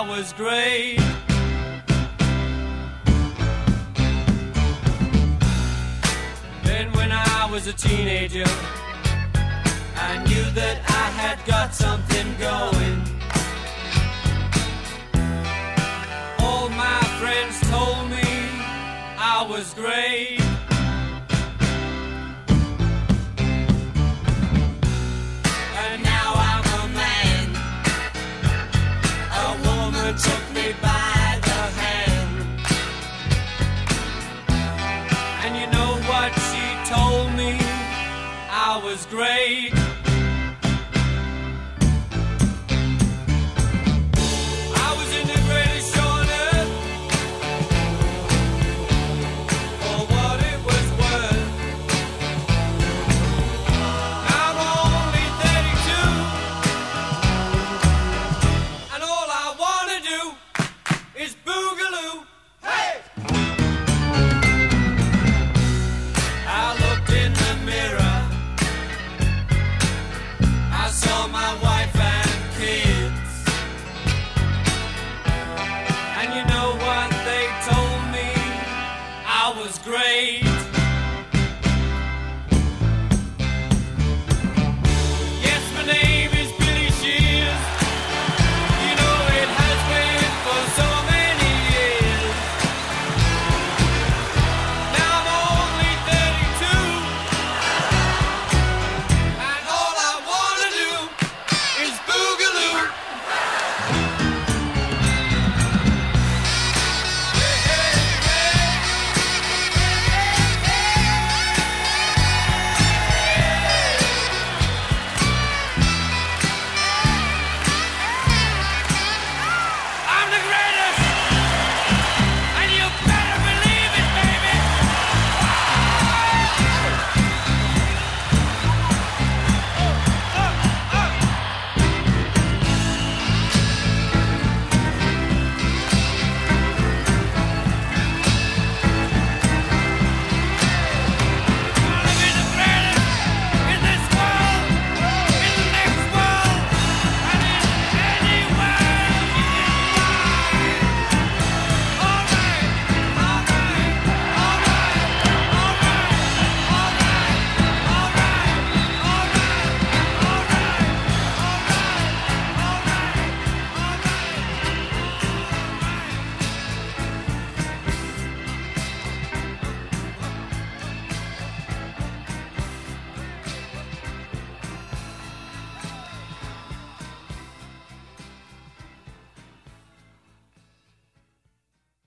was great. Then when I was a teenager, I knew that I had got something going. All my friends told me I was great. And now I'm a man. A woman took me by the hand. And you know what she told me? I was great.